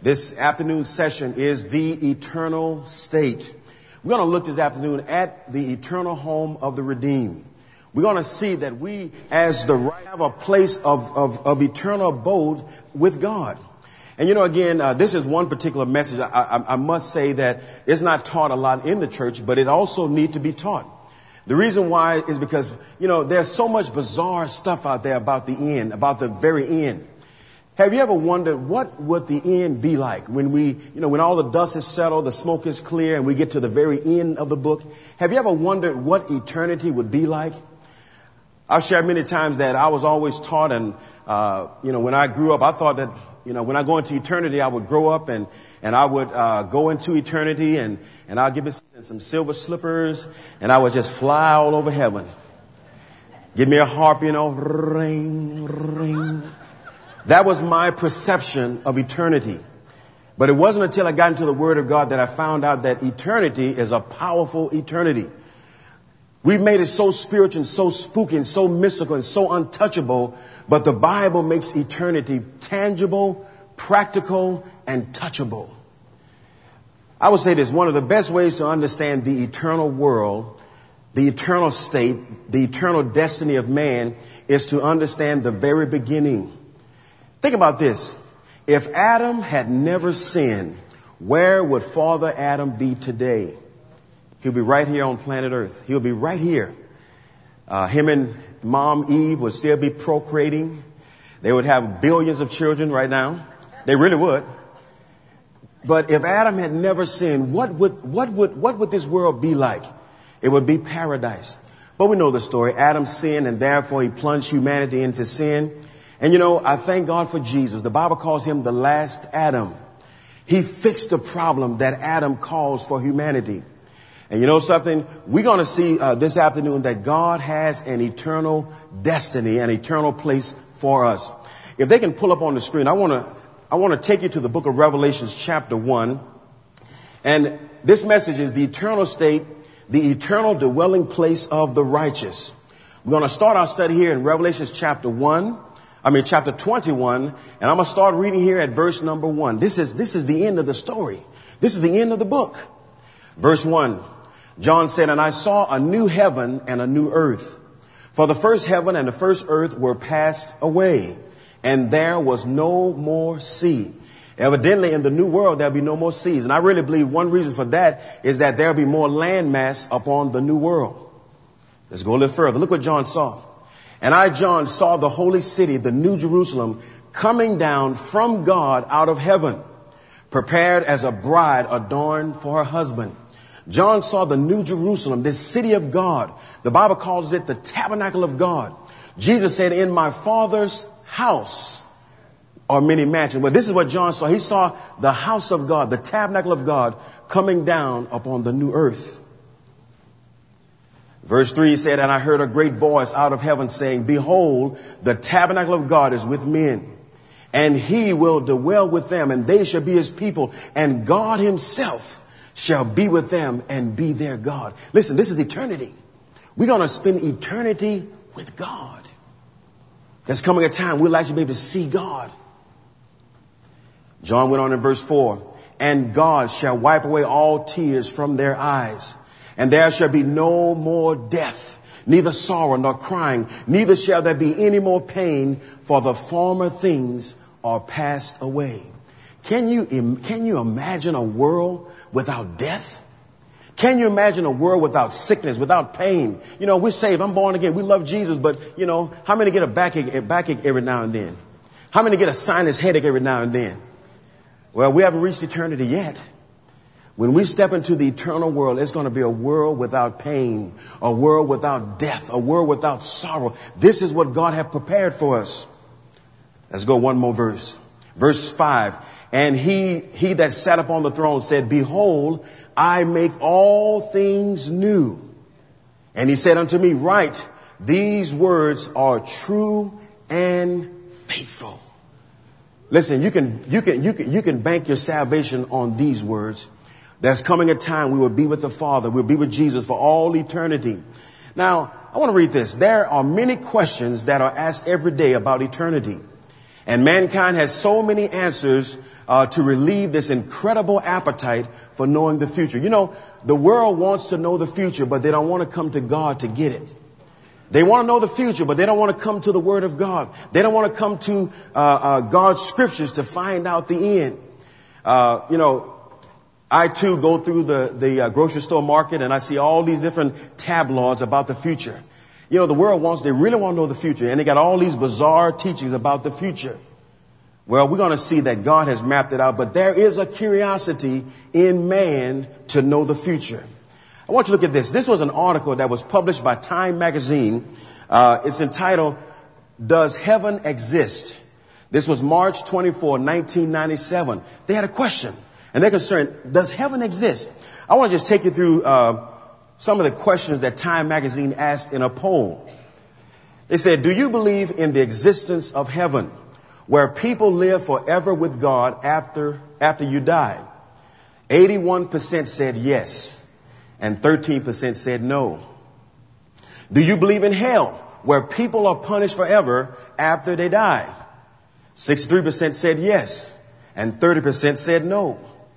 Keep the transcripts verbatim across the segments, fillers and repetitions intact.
This afternoon session is the eternal state. We're going to look this afternoon at the eternal home of the redeemed. We're going to see that we, as the right, have a place of, of, of eternal abode with God. And you know, again, uh, this is one particular message. I, I, I must say that it's not taught a lot in the church, but it also needs to be taught. The reason why is because, you know, there's so much bizarre stuff out there about the end, about the very end. Have you ever wondered what would the end be like when we, you know, when all the dust is settled, the smoke is clear, and we get to the very end of the book? Have you ever wondered what eternity would be like? I've shared many times that I was always taught, and, uh, you know, when I grew up, I thought that, you know, when I go into eternity, I would grow up and, and I would, uh, go into eternity and, and I'll give it some silver slippers and I would just fly all over heaven. Give me a harp, you know, ring, ring. That was my perception of eternity. But it wasn't until I got into the Word of God that I found out that eternity is a powerful eternity. We've made it so spiritual and so spooky and so mystical and so untouchable, but the Bible makes eternity tangible, practical, and touchable. I would say this, one of the best ways to understand the eternal world, the eternal state, the eternal destiny of man is to understand the very beginning. Think about this. If Adam had never sinned, where would Father Adam be today? He'll be right here on planet Earth. He'll be right here. Uh, him and Mom Eve would still be procreating. They would have billions of children right now. They really would. But if Adam had never sinned, what would, what would, what would this world be like? It would be paradise. But we know the story. Adam sinned and therefore he plunged humanity into sin. And you know, I thank God for Jesus. The Bible calls him the last Adam. He fixed the problem that Adam caused for humanity. And you know something? We're going to see uh, this afternoon that God has an eternal destiny, an eternal place for us. If they can pull up on the screen, I want to I want to take you to the book of Revelations chapter one. And this message is the eternal state, the eternal dwelling place of the righteous. We're going to start our study here in Revelations chapter one. I mean, chapter twenty-one, and I'm going to start reading here at verse number one. This is, this is the end of the story. This is the end of the book. Verse one, John said, "And I saw a new heaven and a new earth. For the first heaven and the first earth were passed away, and there was no more sea." Evidently, in the new world, there'll be no more seas. And I really believe one reason for that is that there'll be more land mass upon the new world. Let's go a little further. Look what John saw. "And I, John, saw the holy city, the new Jerusalem, coming down from God out of heaven, prepared as a bride adorned for her husband." John saw the new Jerusalem, this city of God. The Bible calls it the tabernacle of God. Jesus said, "In my Father's house are many mansions." Well, this is what John saw. He saw the house of God, the tabernacle of God, coming down upon the new earth. Verse three said, "And I heard a great voice out of heaven saying, Behold, the tabernacle of God is with men, and he will dwell with them, and they shall be his people, and God himself shall be with them and be their God." Listen, this is eternity. We're going to spend eternity with God. There's coming a time we'll actually be able to see God. John went on in verse four, "And God shall wipe away all tears from their eyes. And there shall be no more death, neither sorrow nor crying, neither shall there be any more pain, for the former things are passed away." Can you, can you imagine a world without death? Can you imagine a world without sickness, without pain? You know, we're saved. I'm born again. We love Jesus. But, you know, how many get a backache, a backache every now and then? How many get a sinus headache every now and then? Well, we haven't reached eternity yet. When we step into the eternal world, it's going to be a world without pain, a world without death, a world without sorrow. This is what God has prepared for us. Let's go one more verse. Verse five. "And he, he that sat upon the throne said, Behold, I make all things new. And he said unto me, Write, these words are true and faithful." Listen, you can, you can, you can, you can bank your salvation on these words. There's coming a time we will be with the Father. We'll be with Jesus for all eternity. Now, I want to read this. There are many questions that are asked every day about eternity. And mankind has so many answers uh, to relieve this incredible appetite for knowing the future. You know, the world wants to know the future, but they don't want to come to God to get it. They want to know the future, but they don't want to come to the Word of God. They don't want to come to uh, uh, God's scriptures to find out the end. Uh, you know, I too go through the, the uh, grocery store market and I see all these different tabloids about the future. You know, the world wants, they really want to know the future, and they got all these bizarre teachings about the future. Well, we're going to see that God has mapped it out, but there is a curiosity in man to know the future. I want you to look at this. This was an article that was published by Time magazine. Uh, it's entitled, Does Heaven Exist? This was March twenty-fourth, nineteen ninety-seven. They had a question, and they're concerned, does heaven exist? I want to just take you through uh, some of the questions that Time magazine asked in a poll. They said, do you believe in the existence of heaven, where people live forever with God after, after you die? eighty-one percent said yes, and thirteen percent said no. Do you believe in hell, where people are punished forever after they die? sixty-three percent said yes, and thirty percent said no.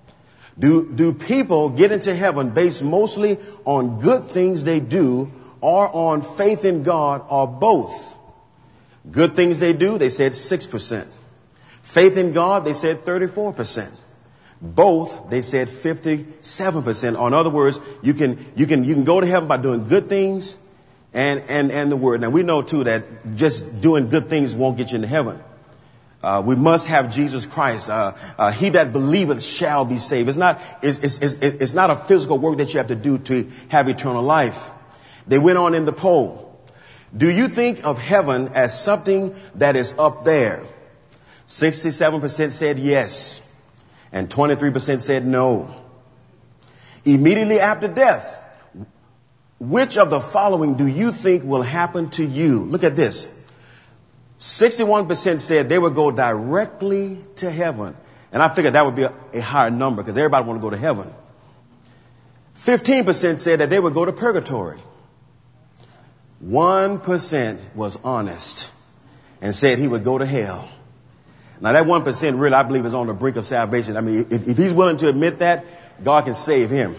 Do, do people get into heaven based mostly on good things they do or on faith in God, or both? Good things they do, they said six percent. Faith in God, they said thirty-four percent. Both, they said fifty-seven percent. Or in other words, you can, you can, you can go to heaven by doing good things and, and, and the word. Now we know too that just doing good things won't get you into heaven. Uh, we must have Jesus Christ. Uh, uh, he that believeth shall be saved. It's not, it's, it's, it's, it's not a physical work that you have to do to have eternal life. They went on in the poll. Do you think of heaven as something that is up there? sixty-seven percent said yes, and twenty-three percent said no. Immediately after death, which of the following do you think will happen to you? Look at this. sixty-one percent said they would go directly to heaven. And I figured that would be a, a higher number because everybody want to go to heaven. fifteen percent said that they would go to purgatory. one percent was honest and said he would go to hell. Now that one percent really, I believe, is on the brink of salvation. I mean, if, if he's willing to admit that, God can save him.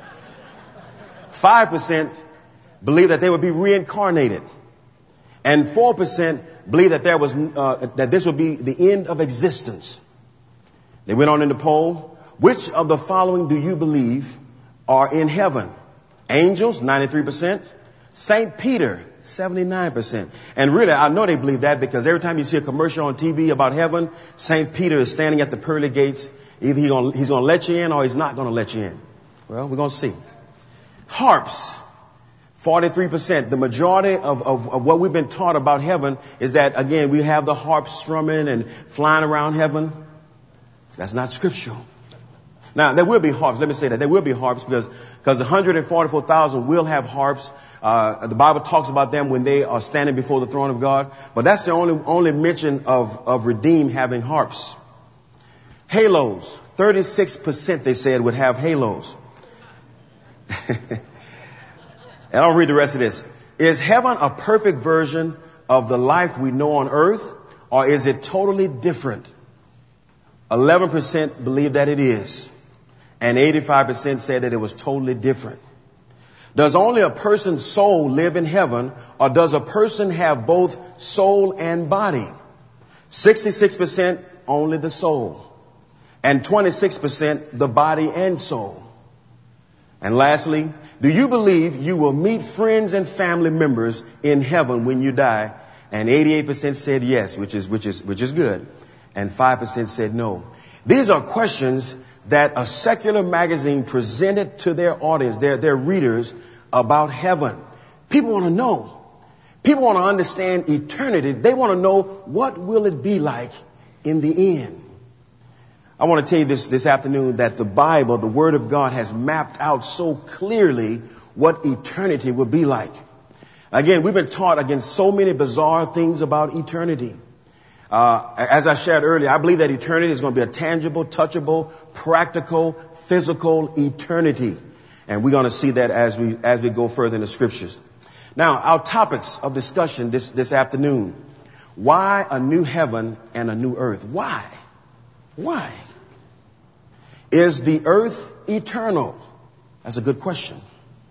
five percent believe that they would be reincarnated. And four percent believe that there was, uh, that this would be the end of existence. They went on in the poll. Which of the following do you believe are in heaven? Angels, ninety-three percent. Saint Peter, seventy-nine percent. And really, I know they believe that because every time you see a commercial on T V about heaven, Saint Peter is standing at the pearly gates. Either he's going he's going to let you in or he's not going to let you in. Well, we're going to see. Harps, forty-three percent. The majority of, of, of what we've been taught about heaven is that, again, we have the harps strumming and flying around heaven. That's not scriptural. Now, there will be harps. Let me say that. There will be harps because because one hundred forty-four thousand will have harps. Uh, the Bible talks about them when they are standing before the throne of God. But that's the only only mention of, of redeemed having harps. Halos. thirty-six percent they said would have halos. And I'll read the rest of this. Is heaven a perfect version of the life we know on earth, or is it totally different? eleven percent believe that it is, and eighty-five percent said that it was totally different. Does only a person's soul live in heaven, or does a person have both soul and body? sixty-six percent only the soul, and twenty-six percent the body and soul. And lastly, do you believe you will meet friends and family members in heaven when you die? And eighty-eight percent said yes, which is, which is, which is good. And five percent said no. These are questions that a secular magazine presented to their audience, their, their readers, about heaven. People want to know. People want to understand eternity. They want to know, what will it be like in the end? I want to tell you this this afternoon that the Bible, the Word of God, has mapped out so clearly what eternity will be like. Again, we've been taught against so many bizarre things about eternity. Uh, as I shared earlier, I believe that eternity is going to be a tangible, touchable, practical, physical eternity. And we're going to see that as we as we go further in the scriptures. Now, our topics of discussion this, this afternoon. Why a new heaven and a new earth? Why? Why? Is the earth eternal? That's a good question.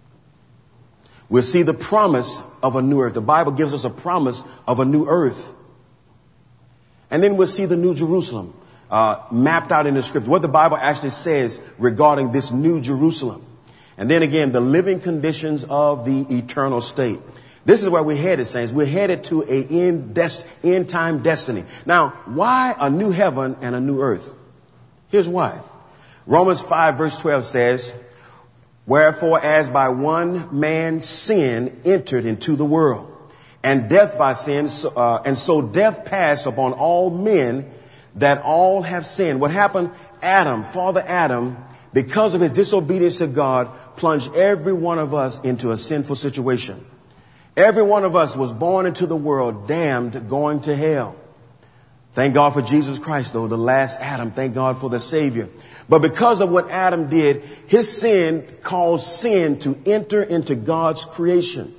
We'll see the promise of a new earth. The Bible gives us a promise of a new earth. And then we'll see the New Jerusalem uh, mapped out in the scripture, what the Bible actually says regarding this New Jerusalem. And then again, the living conditions of the eternal state. This is where we're headed, saints. We're headed to a end, des- end time destiny. Now, why a new heaven and a new earth? Here's why. Romans five verse twelve says, wherefore as by one man sin entered into the world, and death by sin, uh, and so death passed upon all men, that all have sinned. What happened? Adam, Father Adam, because of his disobedience to God, plunged every one of us into a sinful situation. Every one of us was born into the world damned, going to hell. Thank God for Jesus Christ, though, the last Adam. Thank God for the Savior. But because of what Adam did, his sin caused sin to enter into God's creation.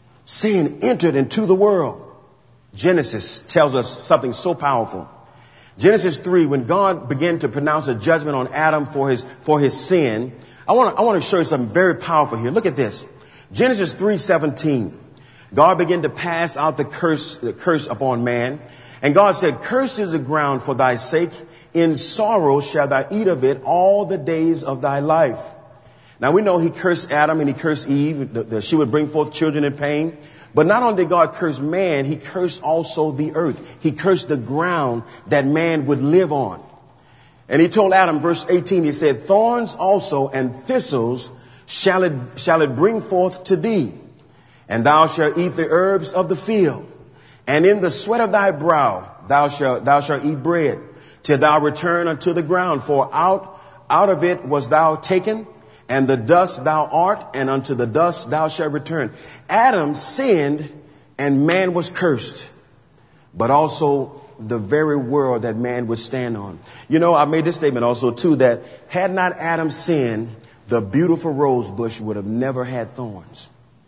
Sin entered into the world. Genesis tells us something so powerful. Genesis three, when God began to pronounce a judgment on Adam for his, for his sin, I want to, I want to show you something very powerful here. Look at this. Genesis three seventeen. God began to pass out the curse, the curse upon man. And God said, cursed is the ground for thy sake. In sorrow shall thou eat of it all the days of thy life. Now we know he cursed Adam and he cursed Eve, that she would bring forth children in pain. But not only did God curse man, he cursed also the earth. He cursed the ground that man would live on. And he told Adam, verse eighteen, he said, thorns also and thistles shall it, shall it bring forth to thee. And thou shalt eat the herbs of the field. And in the sweat of thy brow thou shalt, thou shalt eat bread, till thou return unto the ground. For out, out of it was thou taken, and the dust thou art, and unto the dust thou shalt return. Adam sinned, and man was cursed, but also the very world that man would stand on. You know, I made this statement also, too, that had not Adam sinned, the beautiful rose bush would have never had thorns.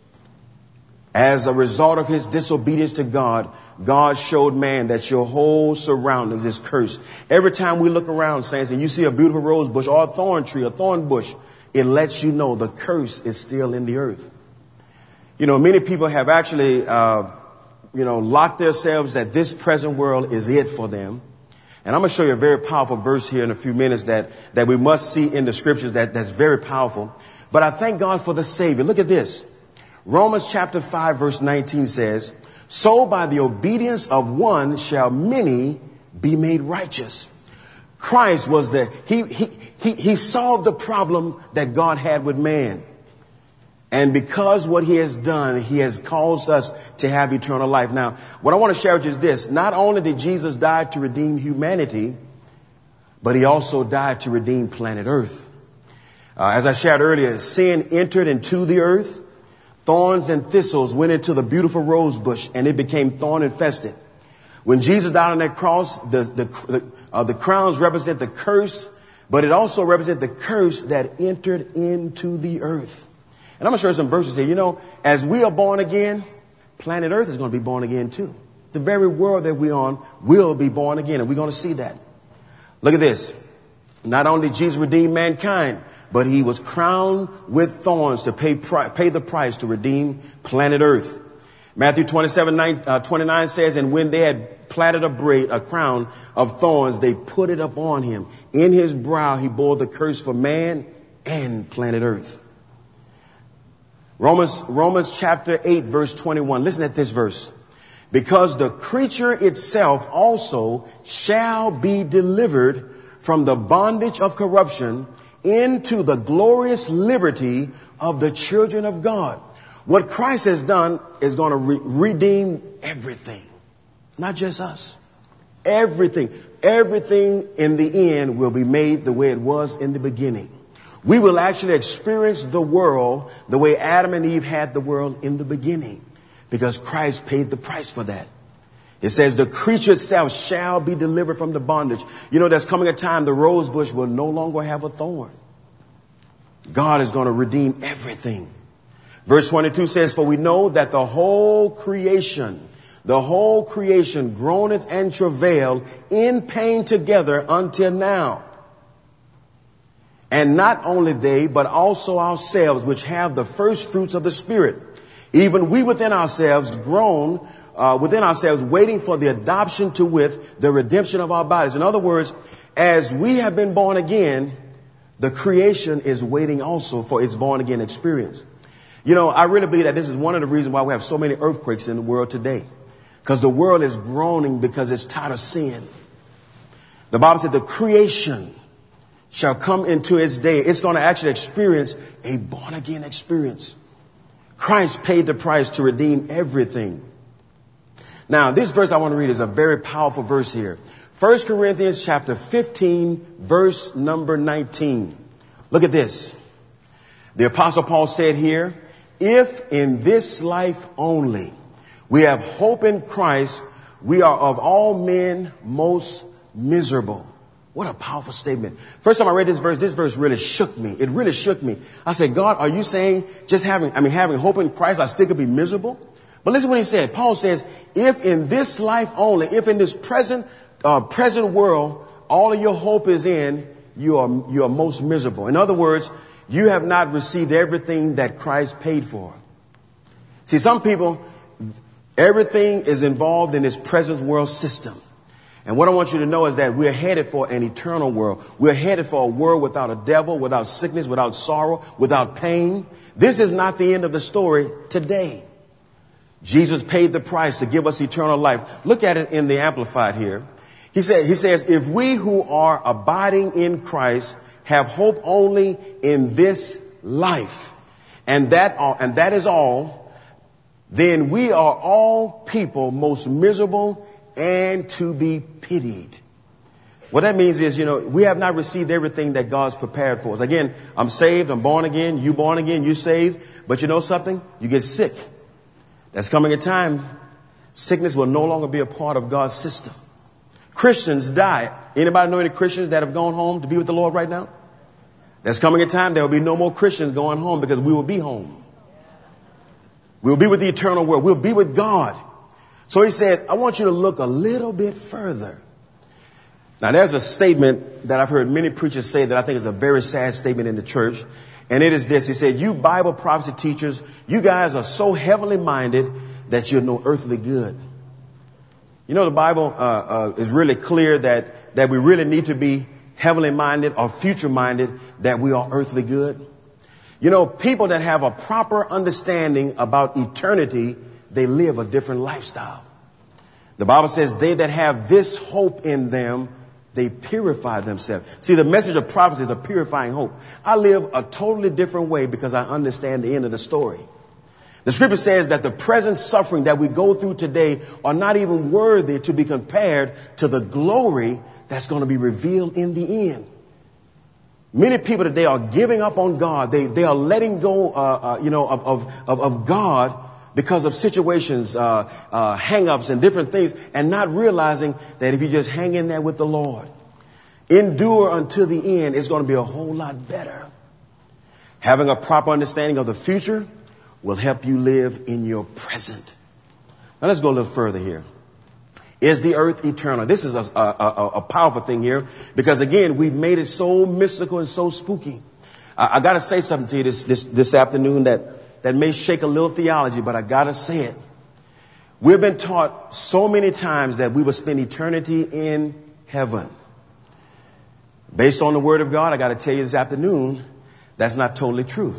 As a result of his disobedience to God, God showed man that your whole surroundings is cursed. Every time we look around, saints, and you see a beautiful rose bush or a thorn tree, a thorn bush, it lets you know the curse is still in the earth. You know, many people have actually, uh, you know, locked themselves that this present world is it for them. And I'm going to show you a very powerful verse here in a few minutes that, that we must see in the scriptures that, that's very powerful. But I thank God for the Savior. Look at this. Romans chapter five verse nineteen says, so by the obedience of one shall many be made righteous. Christ was the, he, he, he, he solved the problem that God had with man. And because what he has done, he has caused us to have eternal life. Now, what I want to share with you is this. Not only did Jesus die to redeem humanity, but he also died to redeem planet Earth. Uh, as I shared earlier, sin entered into the earth. Thorns and thistles went into the beautiful rose bush, and it became thorn infested. When Jesus died on that cross, the the, the, uh, the crowns represent the curse, but it also represents the curse that entered into the earth. And I'm going to show you some verses here. You know, as we are born again, planet Earth is going to be born again too. The very world that we're on will be born again, and we're going to see that. Look at this. Not only did Jesus redeem mankind, but he was crowned with thorns to pay pri- pay the price to redeem planet Earth. Matthew twenty-seven, nine, uh, twenty-nine says, and when they had platted a braid, a crown of thorns, they put it upon him. In his brow he bore the curse for man and planet Earth. Romans, Romans chapter eight, verse twenty-one. Listen at this verse. Because the creature itself also shall be delivered from the bondage of corruption into the glorious liberty of the children of God. What Christ has done is going to re- redeem everything, not just us. Everything, everything in the end will be made the way it was in the beginning. We will actually experience the world the way Adam and Eve had the world in the beginning, because Christ paid the price for that. It says the creature itself shall be delivered from the bondage. You know, there's coming a time the rose bush will no longer have a thorn. God is going to redeem everything. Verse twenty-two says, for we know that the whole creation The whole creation groaneth and travaileth in pain together until now. And not only they, but also ourselves, which have the first fruits of the Spirit, even we within ourselves groan uh, within ourselves, waiting for the adoption to wit, the redemption of our bodies. In other words, as we have been born again, the creation is waiting also for its born again experience. You know, I really believe that this is one of the reasons why we have so many earthquakes in the world today. Because the world is groaning because it's tired of sin. The Bible said the creation shall come into its day. It's going to actually experience a born again experience. Christ paid the price to redeem everything. Now, this verse I want to read is a very powerful verse here. First Corinthians chapter fifteen, verse number nineteen. Look at this. The Apostle Paul said here, if in this life only we have hope in Christ, we are of all men most miserable. What a powerful statement. First time I read this verse, this verse really shook me. It really shook me. I said, God, are you saying just having, I mean, having hope in Christ, I still could be miserable? But listen what he said. Paul says, if in this life only, if in this present, uh, present world, all of your hope is in, you are, you are most miserable. In other words, you have not received everything that Christ paid for. See, some people, everything is involved in this present world system. And what I want you to know is that we're headed for an eternal world. We're headed for a world without a devil, without sickness, without sorrow, without pain. This is not the end of the story today. Jesus paid the price to give us eternal life. Look at it in the Amplified here. He said, he says, if we who are abiding in Christ have hope only in this life, and that, and that is all, then we are all people most miserable and to be pitied. What that means is, you know, we have not received everything that God's prepared for us. Again, I'm saved, I'm born again, you born again, you saved. But you know something? You get sick. There's coming a time, sickness will no longer be a part of God's system. Christians die. Anybody know any Christians that have gone home to be with the Lord right now? There's coming a time there will be no more Christians going home because we will be home. We'll be with the eternal world. We'll be with God. So he said, I want you to look a little bit further. Now, there's a statement that I've heard many preachers say that I think is a very sad statement in the church. And it is this. He said, you Bible prophecy teachers, you guys are so heavenly minded that you're no earthly good. You know, the Bible uh, uh, is really clear that, that we really need to be heavenly minded or future minded, that we are earthly good. You know, people that have a proper understanding about eternity, they live a different lifestyle. The Bible says they that have this hope in them, they purify themselves. See, the message of prophecy is a purifying hope. I live a totally different way because I understand the end of the story. The scripture says that the present suffering that we go through today are not even worthy to be compared to the glory that's going to be revealed in the end. Many people today are giving up on God. They, they are letting go, uh, uh, you know, of, of, of, of God because of situations, uh, uh, hang-ups and different things, and not realizing that if you just hang in there with the Lord, endure until the end, it's going to be a whole lot better. Having a proper understanding of the future will help you live in your present. Now let's go a little further here. Is the earth eternal? This is a, a, a, a powerful thing here because, again, we've made it so mystical and so spooky. I, I got to say something to you this, this, this afternoon that That may shake a little theology, but I gotta say it. We've been taught so many times that we will spend eternity in heaven. Based on the Word of God, I gotta tell you this afternoon, that's not totally true.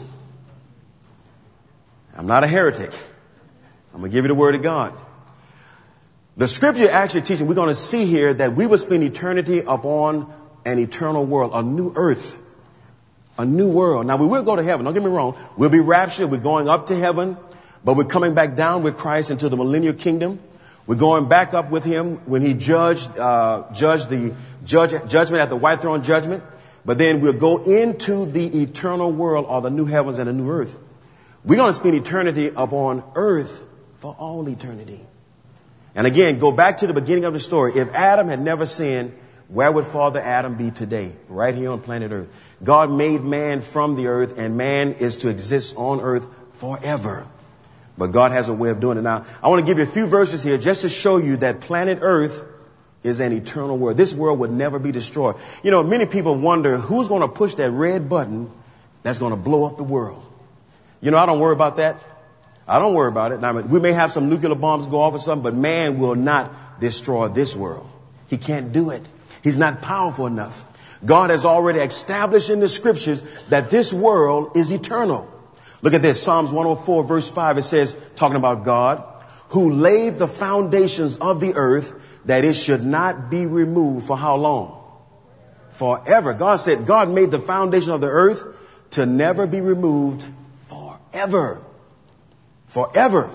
I'm not a heretic. I'm gonna give you the Word of God. The Scripture actually teaches, we're gonna see here that we will spend eternity upon an eternal world, a new earth. A new world. Now, we will go to heaven. Don't get me wrong. We'll be raptured. We're going up to heaven, but we're coming back down with Christ into the millennial kingdom. We're going back up with him when he judged, uh, judged the judge, judgment at the white throne judgment. But then we'll go into the eternal world or the new heavens and the new earth. We're going to spend eternity upon earth for all eternity. And again, go back to the beginning of the story. If Adam had never sinned, where would Father Adam be today? Right here on planet Earth. God made man from the earth, and man is to exist on earth forever. But God has a way of doing it. Now, I want to give you a few verses here just to show you that planet Earth is an eternal world. This world would never be destroyed. You know, many people wonder who's going to push that red button that's going to blow up the world. You know, I don't worry about that. I don't worry about it. Now, we may have some nuclear bombs go off or something, but man will not destroy this world. He can't do it. He's not powerful enough. God has already established in the scriptures that this world is eternal. Look at this. Psalms one oh four verse five. It says, talking about God, who laid the foundations of the earth, that it should not be removed for how long? Forever. God said God made the foundation of the earth to never be removed forever. Forever.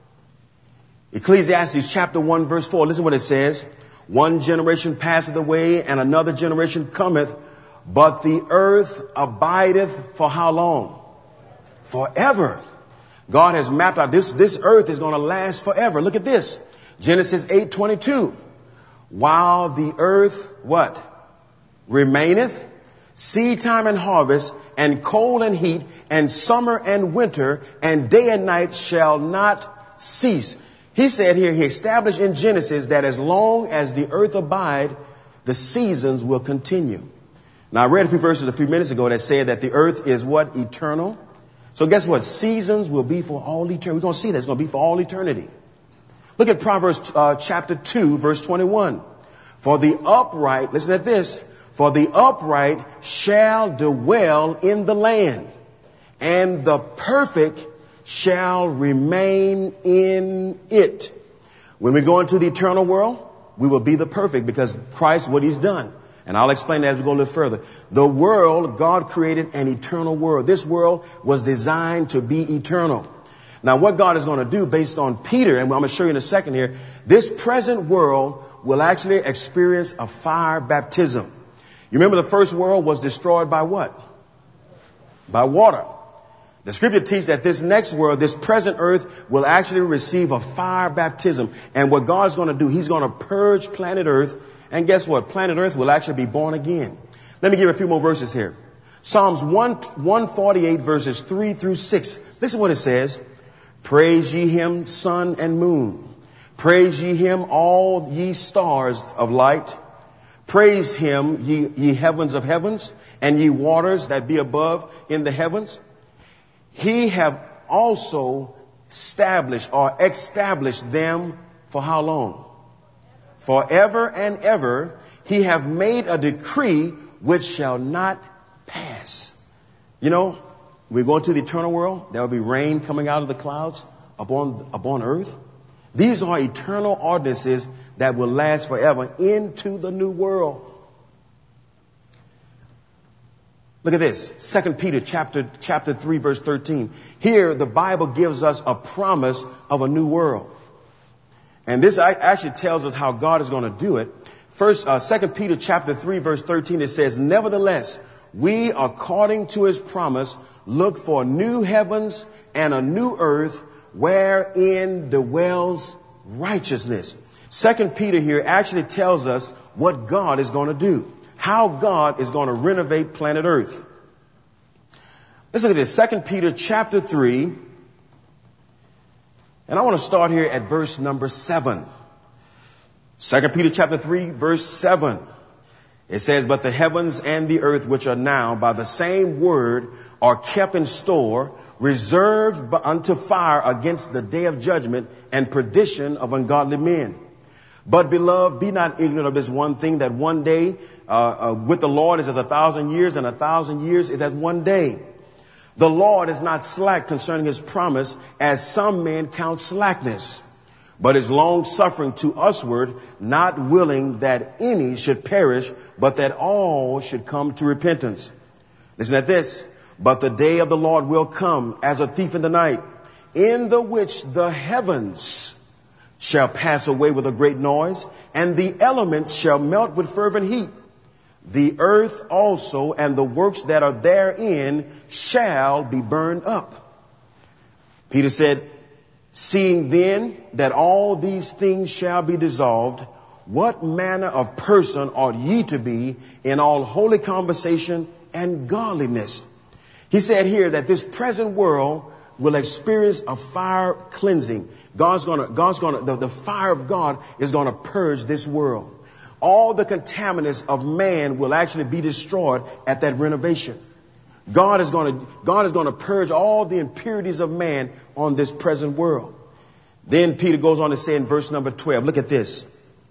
Ecclesiastes chapter one verse four. Listen what it says. One generation passeth away and another generation cometh, but the earth abideth for how long? Forever. God has mapped out this, this earth is going to last forever. Look at this. Genesis eight twenty-two. While the earth, what? Remaineth, seed time and harvest, and cold and heat, and summer and winter, and day and night shall not cease. He said here, he established in Genesis that as long as the earth abide, the seasons will continue. Now, I read a few verses a few minutes ago that said that the earth is what? Eternal. So guess what? Seasons will be for all eternity. We're going to see that it's going to be for all eternity. Look at Proverbs uh, chapter two, verse twenty-one. For the upright, listen at this, for the upright shall dwell in the land, and the perfect shall remain in it. When we go into the eternal world, we will be the perfect because Christ, what he's done. And I'll explain that as we go a little further. The world, God created an eternal world. This world was designed to be eternal. Now, what God is going to do based on Peter, and I'm going to show you in a second here, this present world will actually experience a fire baptism. You remember the first world was destroyed by what? By water. The scripture teaches that this next world, this present earth, will actually receive a fire baptism. And what God is going to do, he's going to purge planet earth. And guess what? Planet earth will actually be born again. Let me give you a few more verses here. Psalms one forty-eight verses three through six. Listen what it says. Praise ye him, sun and moon. Praise ye him, all ye stars of light. Praise him, ye, ye heavens of heavens, and ye waters that be above in the heavens. He have also established or established them for how long? Forever and ever. He have made a decree which shall not pass. You know, we go into the eternal world. There will be rain coming out of the clouds upon, upon earth. These are eternal ordinances that will last forever into the new world. Look at this. Second Peter chapter, chapter three, verse thirteen. Here, the Bible gives us a promise of a new world. And this actually tells us how God is going to do it. First, uh, Second Peter chapter three, verse thirteen, it says, nevertheless, we, according to his promise, look for new heavens and a new earth wherein dwells righteousness. Second Peter here actually tells us what God is going to do. How God is going to renovate planet Earth. Let's look at this. Second Peter chapter three. And I want to start here at verse number seven. Second Peter chapter three, verse seven. It says, but the heavens and the earth, which are now by the same word, are kept in store, reserved unto fire against the day of judgment and perdition of ungodly men. But, beloved, be not ignorant of this one thing, that one day uh, uh, with the Lord is as a thousand years, and a thousand years is as one day. The Lord is not slack concerning his promise, as some men count slackness, but is long-suffering to usward, not willing that any should perish, but that all should come to repentance. Listen at this. But the day of the Lord will come as a thief in the night, in the which the heavens shall pass away with a great noise, and the elements shall melt with fervent heat. The earth also and the works that are therein shall be burned up. Peter said, seeing then that all these things shall be dissolved, what manner of person ought ye to be in all holy conversation and godliness? He said here that this present world will experience a fire cleansing. God's gonna, God's gonna, the, the fire of God is gonna purge this world. All the contaminants of man will actually be destroyed at that renovation. God is gonna, God is gonna purge all the impurities of man on this present world. Then Peter goes on to say in verse number twelve, look at this.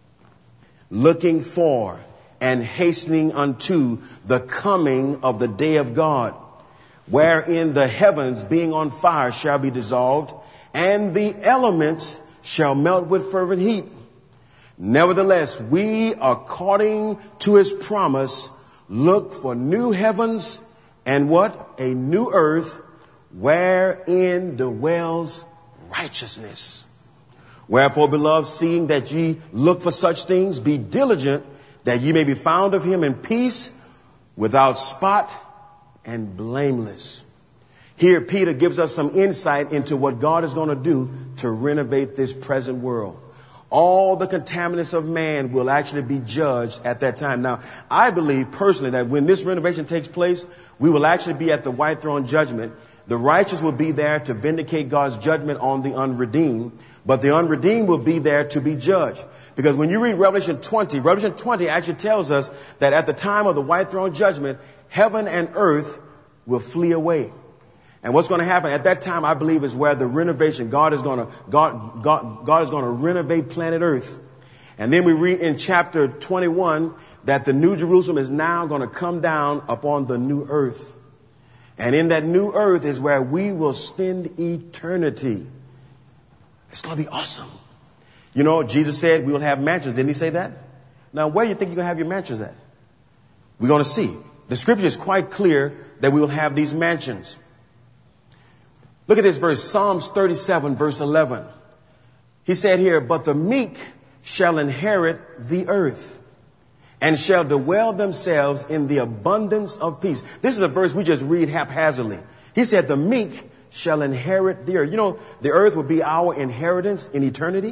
Looking for and hastening unto the coming of the day of God, wherein the heavens being on fire shall be dissolved, and the elements shall melt with fervent heat. Nevertheless, we, according to his promise, look for new heavens and what? A new earth, wherein dwells righteousness. Wherefore, beloved, seeing that ye look for such things, be diligent that ye may be found of him in peace, without spot and blameless. Here, Peter gives us some insight into what God is going to do to renovate this present world. All the contaminants of man will actually be judged at that time. Now, I believe personally that when this renovation takes place, we will actually be at the white throne judgment. The righteous will be there to vindicate God's judgment on the unredeemed, but the unredeemed will be there to be judged. Because when you read Revelation twenty, Revelation twenty actually tells us that at the time of the white throne judgment, heaven and earth will flee away. And what's going to happen at that time, I believe, is where the renovation, God is going to, God, God, God is going to renovate planet Earth. And then we read in chapter twenty-one that the new Jerusalem is now going to come down upon the new earth. And in that new earth is where we will spend eternity. It's going to be awesome. You know, Jesus said we will have mansions. Didn't he say that? Now, where do you think you're going to have your mansions at? We're going to see. The scripture is quite clear that we will have these mansions. Look at this verse, Psalms thirty-seven, verse eleven. He said here, but the meek shall inherit the earth, and shall dwell themselves in the abundance of peace. This is a verse we just read haphazardly. He said, the meek shall inherit the earth. You know, the earth will be our inheritance in eternity.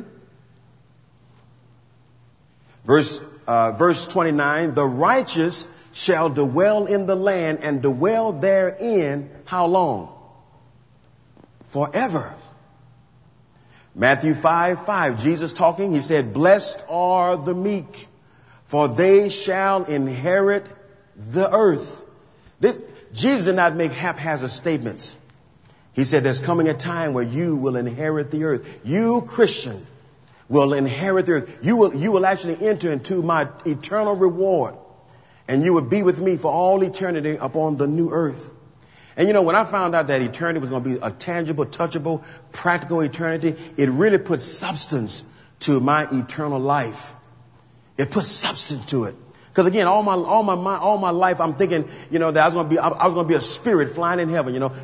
Verse, uh, verse twenty-nine, the righteous shall dwell in the land and dwell therein how long? Forever. Matthew five, five, Jesus talking, he said, blessed are the meek, for they shall inherit the earth. This, Jesus did not make haphazard statements. He said there's coming a time where you will inherit the earth. You, Christian, will inherit the earth. You will, you will actually enter into my eternal reward. And you will be with me for all eternity upon the new earth. And you know, when I found out that eternity was going to be a tangible, touchable, practical eternity, it really put substance to my eternal life. It put substance to it. Because again, all my, all my, my, all my life, I'm thinking, you know, that I was going to be, I was going to be a spirit flying in heaven, you know.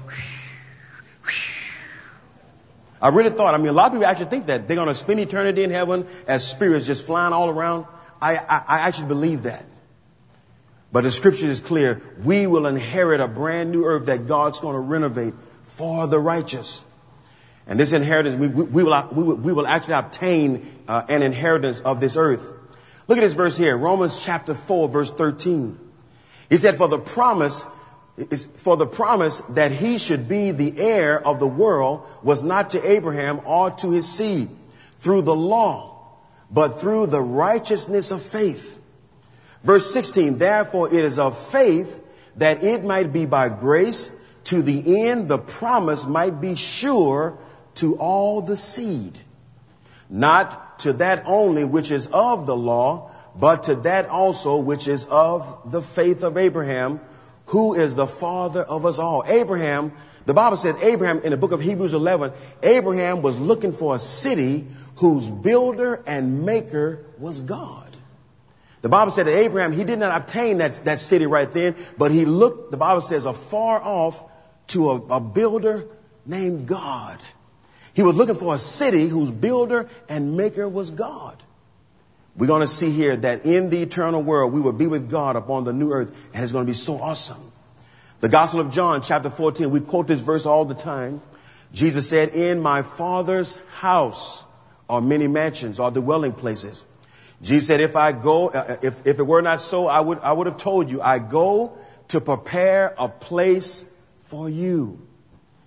I really thought, I mean, a lot of people actually think that they're going to spend eternity in heaven as spirits just flying all around. I, I, I actually believe that. But the scripture is clear. We will inherit a brand new earth that God's going to renovate for the righteous. And this inheritance, we, we, we, will, we, will, we will actually obtain uh, an inheritance of this earth. Look at this verse here, Romans chapter four, verse thirteen. He said, for the promise is for the promise that he should be the heir of the world was not to Abraham or to his seed through the law, but through the righteousness of faith. Verse sixteen, therefore it is of faith that it might be by grace, to the end the promise might be sure to all the seed, not to that only which is of the law, but to that also which is of the faith of Abraham, who is the father of us all. Abraham, the Bible said Abraham in the book of Hebrews eleven, Abraham was looking for a city whose builder and maker was God. The Bible said that Abraham, he did not obtain that, that city right then, but he looked, the Bible says, afar off to a, a builder named God. He was looking for a city whose builder and maker was God. We're going to see here that in the eternal world, we will be with God upon the new earth, and it's going to be so awesome. The Gospel of John, chapter fourteen, we quote this verse all the time. Jesus said, in my Father's house are many mansions, are dwelling places. Jesus said, if I go, uh, if, if it were not so, I would, I would have told you, I go to prepare a place for you.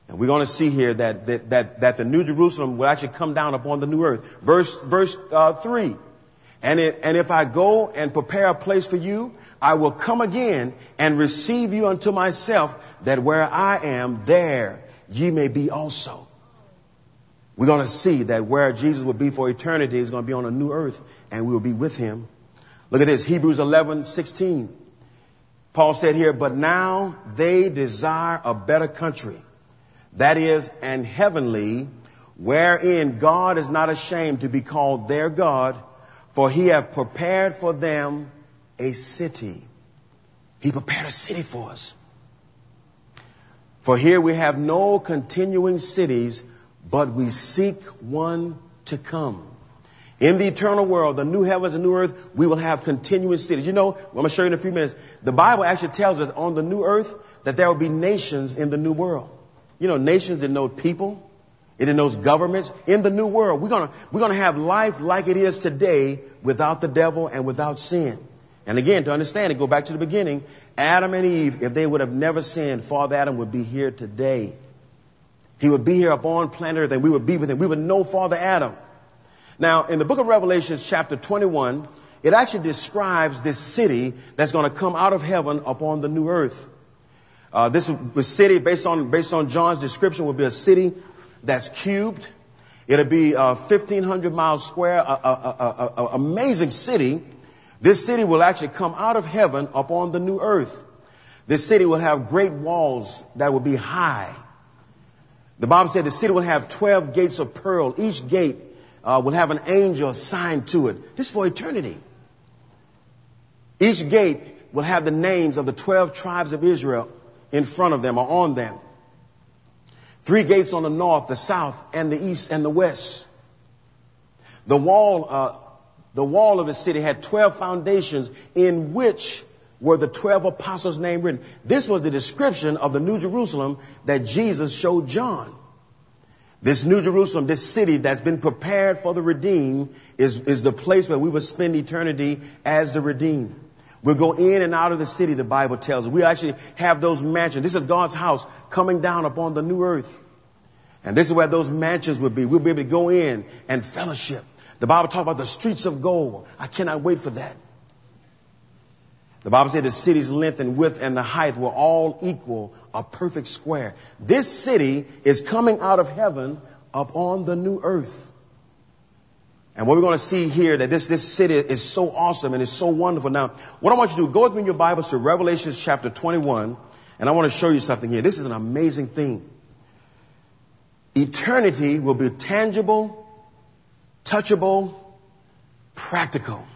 And we're going to see here that, that, that, that the New Jerusalem will actually come down upon the new earth. Verse, verse, uh, three. And it, and if I go and prepare a place for you, I will come again and receive you unto myself, that where I am, there ye may be also. We're going to see that where Jesus will be for eternity is going to be on a new earth, and we will be with him. Look at this, Hebrews eleven sixteen. Paul said here, but now they desire a better country, that is, an heavenly, wherein God is not ashamed to be called their God, for he hath prepared for them a city. He prepared a city for us. For here we have no continuing cities, but we seek one to come. In the eternal world, the new heavens and new earth, we will have continuous cities. You know, I'm going to show you in a few minutes. The Bible actually tells us on the new earth that there will be nations in the new world. You know, nations denote people. It denotes governments. In the new world, we're going to, we're going to have life like it is today without the devil and without sin. And again, to understand it, go back to the beginning. Adam and Eve, if they would have never sinned, Father Adam would be here today. He would be here upon planet Earth, and we would be with him. We would know Father Adam. Now, in the book of Revelation, chapter twenty-one, it actually describes this city that's going to come out of heaven upon the new earth. Uh, this city, based on based on John's description, will be a city that's cubed. It'll be uh, fifteen hundred miles square, a, a, a, a, a amazing city. This city will actually come out of heaven upon the new earth. This city will have great walls that will be high. The Bible said the city will have twelve gates of pearl. Each gate uh, will have an angel assigned to it. This is for eternity. Each gate will have the names of the twelve tribes of Israel in front of them or on them. Three gates on the north, the south, and the east and the west. The wall, uh, the wall of the city had twelve foundations, in which were the twelve apostles' names written. This was the description of the New Jerusalem that Jesus showed John. This New Jerusalem, this city that's been prepared for the redeemed, is, is the place where we will spend eternity as the redeemed. We'll go in and out of the city, the Bible tells us. We actually have those mansions. This is God's house coming down upon the new earth. And this is where those mansions will be. We'll be able to go in and fellowship. The Bible talks about the streets of gold. I cannot wait for that. The Bible said the city's length and width and the height were all equal, a perfect square. This city is coming out of heaven upon the new earth. And what we're going to see here, that this, this city is so awesome and is so wonderful. Now, what I want you to do, go with me in your Bibles to Revelation chapter twenty-one, and I want to show you something here. This is an amazing thing. Eternity will be tangible, touchable, practical.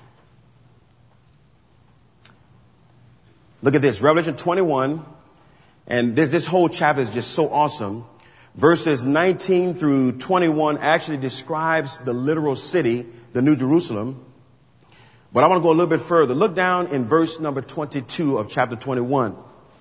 Look at this, Revelation twenty-one, and this, this whole chapter is just so awesome. Verses nineteen through twenty-one actually describes the literal city, the New Jerusalem. But I want to go a little bit further. Look down in verse number twenty-two of chapter twenty-one.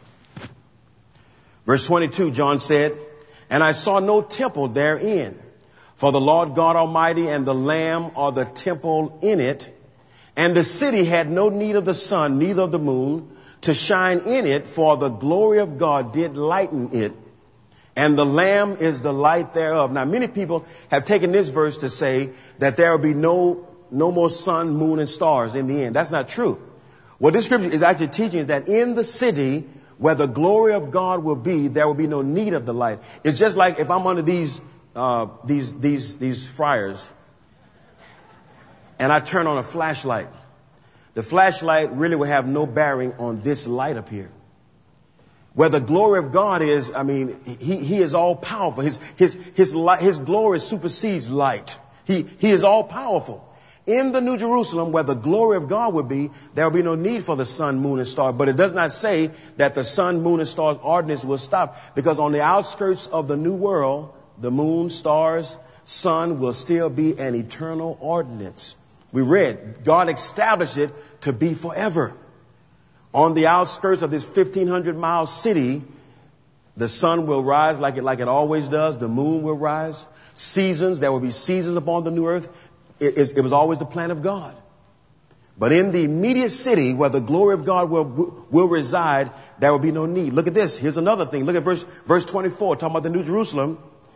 Verse twenty-two, John said, and I saw no temple therein, for the Lord God Almighty and the Lamb are the temple in it. And the city had no need of the sun, neither of the moon, to shine in it, for the glory of God did lighten it, and the Lamb is the light thereof. Now, many people have taken this verse to say that there will be no, no more sun, moon, and stars in the end. That's not true. What this scripture is actually teaching is that in the city where the glory of God will be, there will be no need of the light. It's just like if I'm under these, uh, these, these, these fryers and I turn on a flashlight. The flashlight really will have no bearing on this light up here. Where the glory of God is, I mean, he, he is all powerful. His, his, his light, his glory supersedes light. He, he is all powerful. In the New Jerusalem, where the glory of God would be, there will be no need for the sun, moon, and stars. But it does not say that the sun, moon, and stars ordinance will stop, because on the outskirts of the new world, the moon, stars, sun will still be an eternal ordinance. We read, God established it to be forever. On the outskirts of this fifteen hundred mile city, the sun will rise like it, like it always does. The moon will rise. Seasons, there will be seasons upon the new earth. It, it, it was always the plan of God. But in the immediate city where the glory of God will, will reside, there will be no need. Look at this. Here's another thing. Look at verse, verse twenty-four, talking about the New Jerusalem.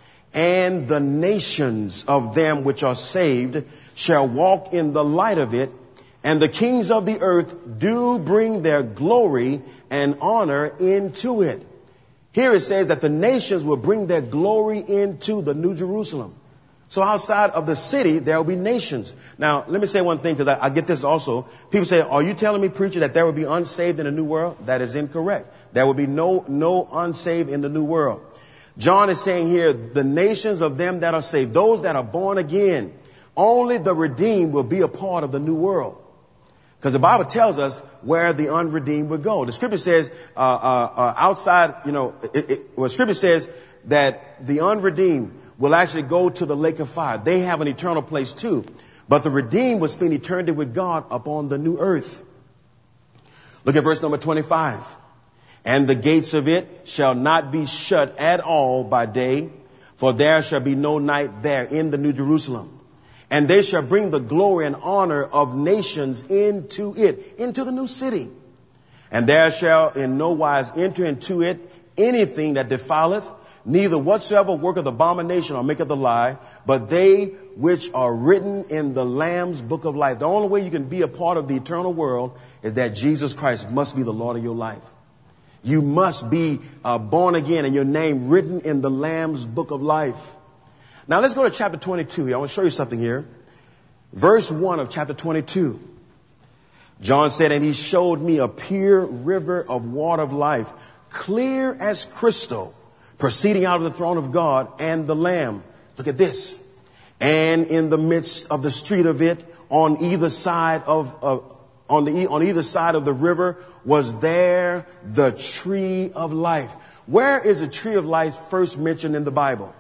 And the nations of them which are saved shall walk in the light of it, and the kings of the earth do bring their glory and honor into it. Here it says that the nations will bring their glory into the New Jerusalem. So outside of the city, there will be nations. Now, let me say one thing, because I, I get this also. People say, are you telling me, preacher, that there will be unsaved in the new world? That is incorrect. There will be no, no unsaved in the new world. John is saying here, the nations of them that are saved, those that are born again, only the redeemed will be a part of the new world. Because the Bible tells us where the unredeemed will go. The scripture says, uh, uh, uh, outside, you know, it, it, well, scripture says that the unredeemed will actually go to the lake of fire. They have an eternal place too. But the redeemed will spend eternity with God upon the new earth. Look at verse number twenty-five. And the gates of it shall not be shut at all by day, for there shall be no night there in the New Jerusalem. And they shall bring the glory and honor of nations into it, into the new city. And there shall in no wise enter into it anything that defileth, neither whatsoever worketh abomination or maketh a lie, but they which are written in the Lamb's book of life. The only way you can be a part of the eternal world is that Jesus Christ must be the Lord of your life. You must be uh, born again and your name written in the Lamb's book of life. Now let's go to chapter twenty-two here. I want to show you something here. Verse one of chapter twenty-two. John said, and he showed me a pure river of water of life, clear as crystal, proceeding out of the throne of God and the Lamb. Look at this. And in the midst of the street of it, on either side of, of on the on either side of the river, was there the tree of life. Where is the tree of life first mentioned in the Bible?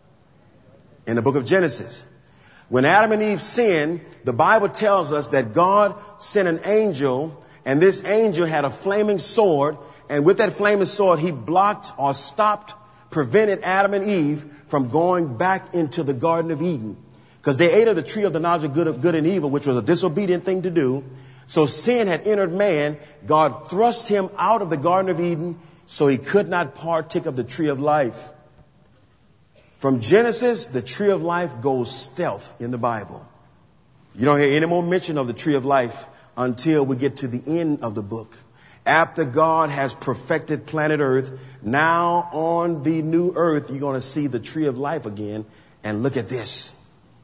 In the book of Genesis. When Adam and Eve sinned, the Bible tells us that God sent an angel, and this angel had a flaming sword, and with that flaming sword, he blocked or stopped, prevented Adam and Eve from going back into the Garden of Eden. Because they ate of the tree of the knowledge of good, good and evil, which was a disobedient thing to do. So sin had entered man. God thrust him out of the Garden of Eden so he could not partake of the tree of life. From Genesis, the tree of life goes stealth in the Bible. You don't hear any more mention of the tree of life until we get to the end of the book. After God has perfected planet Earth, now on the new earth, you're going to see the tree of life again. And look at this.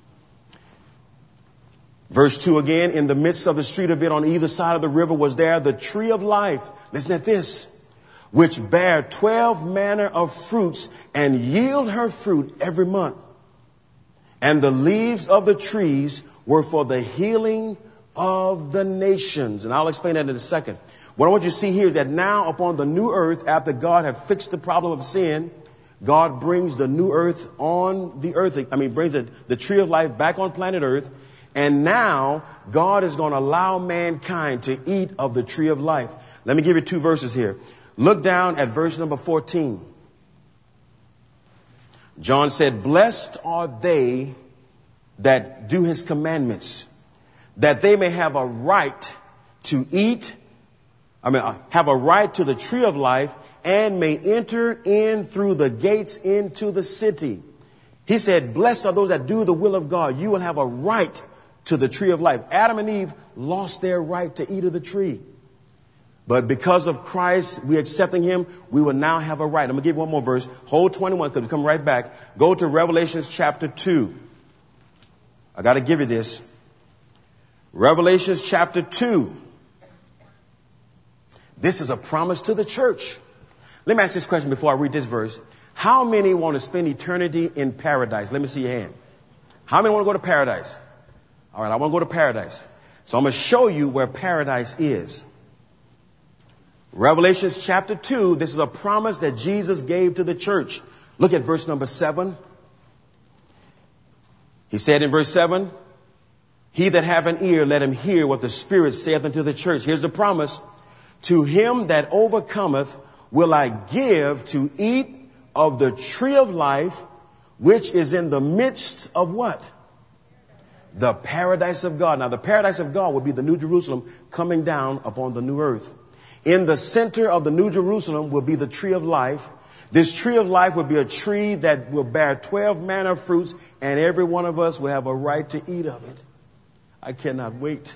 Verse two again, in the midst of the street of it, on either side of the river, was there the tree of life. Listen at this. Which bare twelve manner of fruits, and yield her fruit every month. And the leaves of the trees were for the healing of the nations. And I'll explain that in a second. What I want you to see here is that now upon the new earth, after God had fixed the problem of sin, God brings the new earth on the earth. I mean, brings the, the tree of life back on planet Earth. And now God is going to allow mankind to eat of the tree of life. Let me give you two verses here. Look down at verse number fourteen. John said, blessed are they that do his commandments, that they may have a right to eat, I mean, have a right to the tree of life, and may enter in through the gates into the city. He said, blessed are those that do the will of God. You will have a right to the tree of life. Adam and Eve lost their right to eat of the tree. But because of Christ, we accepting him, we will now have a right. I'm going to give you one more verse. Hold twenty-one, because we come right back. Go to Revelation chapter two. I got to give you this. Revelation chapter two. This is a promise to the church. Let me ask this question before I read this verse. How many want to spend eternity in paradise? Let me see your hand. How many want to go to paradise? All right, I want to go to paradise. So I'm going to show you where paradise is. Revelation chapter two, this is a promise that Jesus gave to the church. Look at verse number seven. He said in verse seven, he that have an ear, let him hear what the Spirit saith unto the church. Here's the promise. To him that overcometh will I give to eat of the tree of life, which is in the midst of what? The paradise of God. Now, the paradise of God would be the New Jerusalem coming down upon the new earth. In the center of the New Jerusalem will be the tree of life. This tree of life will be a tree that will bear twelve manner of fruits, and every one of us will have a right to eat of it. I cannot wait.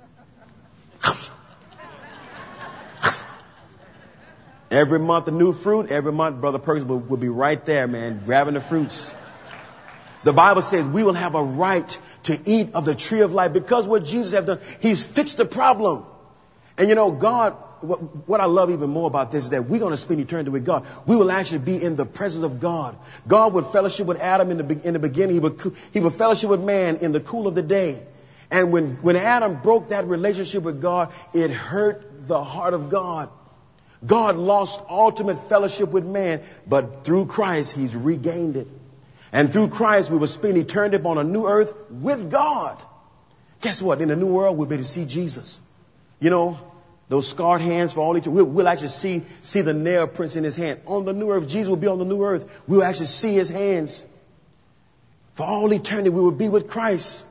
Every month a new fruit. Every month Brother Perkins will, will be right there, man, grabbing the fruits. The Bible says we will have a right to eat of the tree of life because what Jesus has done, he's fixed the problem. And you know, God, what, what I love even more about this is that we're going to spend eternity with God. We will actually be in the presence of God. God would fellowship with Adam in the, in the beginning. He would, he would fellowship with man in the cool of the day. And when, when Adam broke that relationship with God, it hurt the heart of God. God lost ultimate fellowship with man, but through Christ, he's regained it. And through Christ, we will spend eternity upon a new earth with God. Guess what? In the new world, we'll be able to see Jesus. You know, those scarred hands for all eternity. We'll, we'll actually see, see the nail prints in his hand. On the new earth, Jesus will be on the new earth. We'll actually see his hands. For all eternity, we will be with Christ.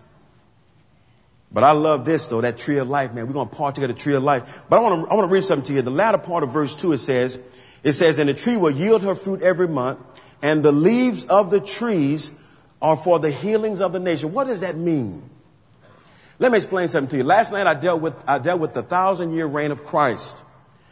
But I love this, though, that tree of life, man. We're going to partake of the tree of life. But I want to I want to read something to you. The latter part of verse two, it says, it says, and the tree will yield her fruit every month, and the leaves of the trees are for the healings of the nation. What does that mean? Let me explain something to you. Last night I dealt with I dealt with the thousand year reign of Christ.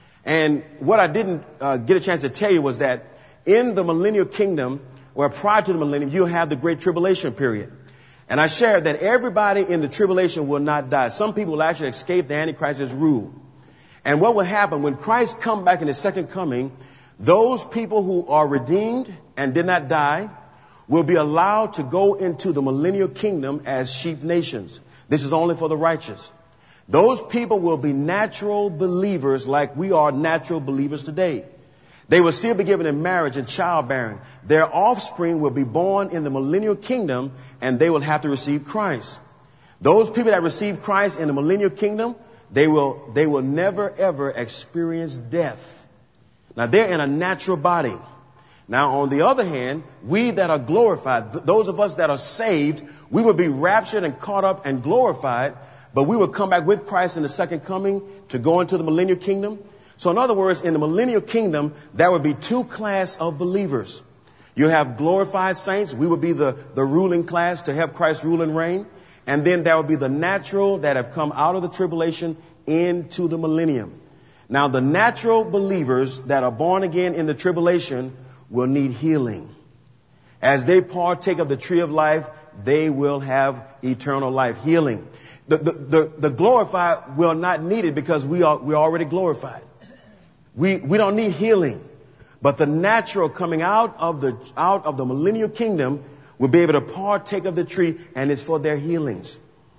And what I didn't uh, get a chance to tell you was that in the millennial kingdom, or prior to the millennium, you'll have the great tribulation period. And I shared that everybody in the tribulation will not die. Some people will actually escape the Antichrist's rule. And what will happen when Christ comes back in his second coming, those people who are redeemed and did not die will be allowed to go into the millennial kingdom as sheep nations. This is only for the righteous. Those people will be natural believers like we are natural believers today. They will still be given in marriage and childbearing. Their offspring will be born in the millennial kingdom, and they will have to receive Christ. Those people that receive Christ in the millennial kingdom, they will, they will never, ever experience death. Now, they're in a natural body. Now, on the other hand, we that are glorified, th- those of us that are saved, we will be raptured and caught up and glorified, but we will come back with Christ in the second coming to go into the millennial kingdom. So in other words, in the millennial kingdom, there would be two class of believers. You have glorified saints. We would be the, the ruling class to help Christ rule and reign. And then there would be the natural that have come out of the tribulation into the millennium. Now, the natural believers that are born again in the tribulation will need healing. As they partake of the tree of life, they will have eternal life, healing. The, the, the, the glorified will not need it because we are, we're already glorified. We, we don't need healing, but the natural coming out of the, out of the millennial kingdom will be able to partake of the tree, and it's for their healings.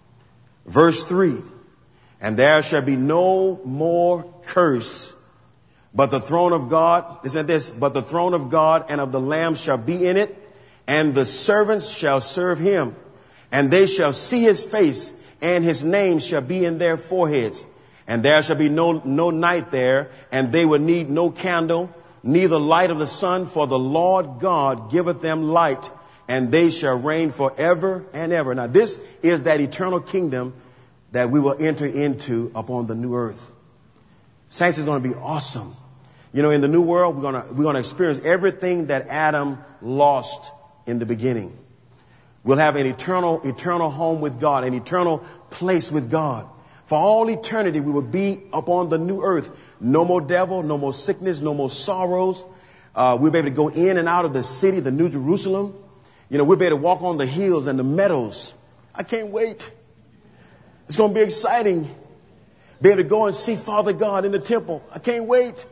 Verse three, and there shall be no more curse, but the throne of God, listen to this, but the throne of God and of the Lamb shall be in it, and the servants shall serve him, and they shall see his face, and his name shall be in their foreheads. And there shall be no, no night there, and they will need no candle, neither light of the sun, for the Lord God giveth them light, and they shall reign forever and ever. Now, this is that eternal kingdom that we will enter into upon the new earth. Saints, is going to be awesome. You know, in the new world, we're going to, we're going to experience everything that Adam lost in the beginning. We'll have an eternal, eternal home with God, an eternal place with God. For all eternity, we will be upon the new earth. No more devil, no more sickness, no more sorrows. Uh, we'll be able to go in and out of the city, the New Jerusalem. You know, we'll be able to walk on the hills and the meadows. I can't wait. It's going to be exciting. Be able to go and see Father God in the temple. I can't wait.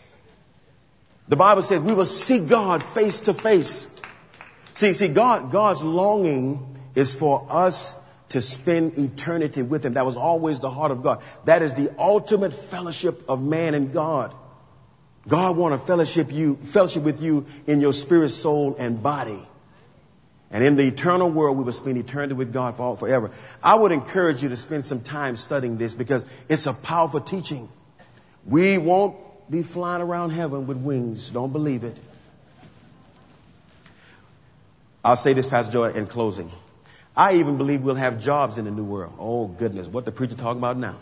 The Bible says we will see God face to face. See, see, God, God's longing is for us to spend eternity with him. That was always the heart of God. That is the ultimate fellowship of man and God. God wants to fellowship you, fellowship with you in your spirit, soul, and body. And in the eternal world, we will spend eternity with God for all, forever. I would encourage you to spend some time studying this because it's a powerful teaching. We won't be flying around heaven with wings. Don't believe it. I'll say this, Pastor Joy, in closing. I even believe we'll have jobs in the new world. Oh, goodness. What the preacher talking about now?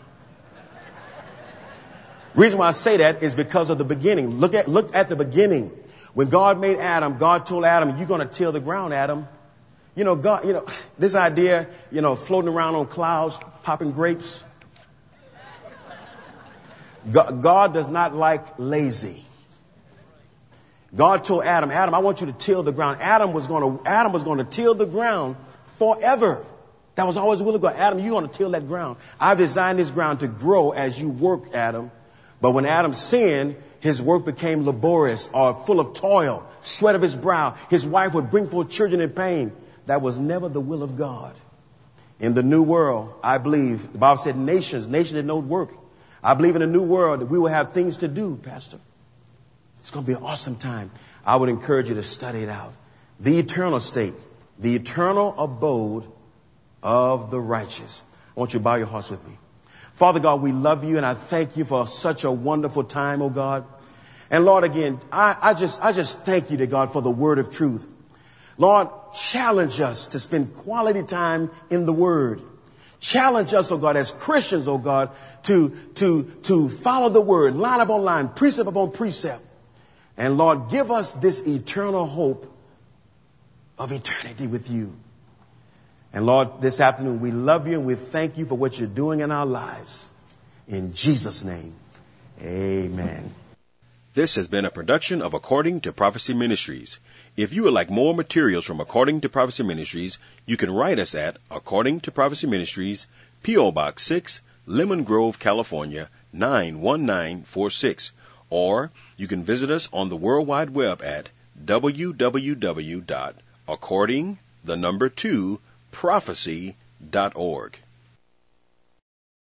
Reason why I say that is because of the beginning. Look at, look at the beginning. When God made Adam, God told Adam, you're going to till the ground, Adam. You know, God, you know, this idea, you know, floating around on clouds, popping grapes. God, God does not like lazy. God told Adam, Adam, I want you to till the ground. Adam was going to, Adam was going to till the ground forever. That was always the will of God. Adam, you're going to till that ground. I've designed this ground to grow as you work, Adam. But when Adam sinned, his work became laborious or full of toil, sweat of his brow. His wife would bring forth children in pain. That was never the will of God. In the new world, I believe, the Bible said nations, nations that know work. I believe in a new world that we will have things to do, Pastor. It's going to be an awesome time. I would encourage you to study it out. The eternal state, the eternal abode of the righteous. I want you to bow your hearts with me. Father God, we love you and I thank you for such a wonderful time, oh God. And Lord, again, I, I just, I just thank you to God for the word of truth. Lord, challenge us to spend quality time in the word. Challenge us, oh God, as Christians, oh God, to, to, to follow the word, line upon line, precept upon precept. And Lord, give us this eternal hope of eternity with you. And Lord, this afternoon, we love you and we thank you for what you're doing in our lives. In Jesus' name, amen. This has been a production of According to Prophecy Ministries. If you would like more materials from According to Prophecy Ministries, you can write us at According to Prophecy Ministries, P O. Box six, Lemon Grove, California, nine one nine four six. Or you can visit us on the World Wide Web at w w w dot according the number two prophecy dot org.